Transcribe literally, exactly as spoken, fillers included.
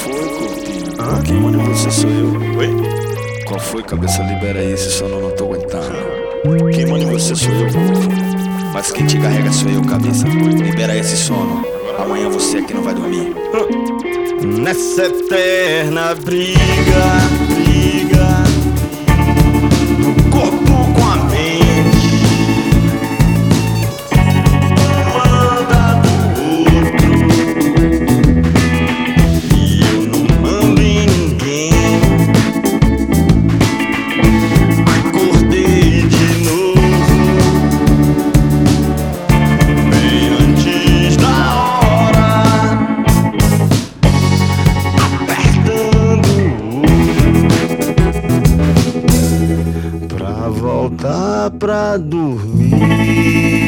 foi, corpinho? Hã? Quem manda em você sou eu. Oi? Qual foi, cabeça? Libera aí, esse sono eu não tô aguentando. Quem manda em você sou eu, corpo. Mas quem te carrega sou eu, cabeça. Libera esse sono. Amanhã você aqui não vai dormir. Nessa eterna briga, briga do corpo com a mente, manda do outro e eu não mando em ninguém. Acordei de novo bem antes da hora, pra voltar pra dormir.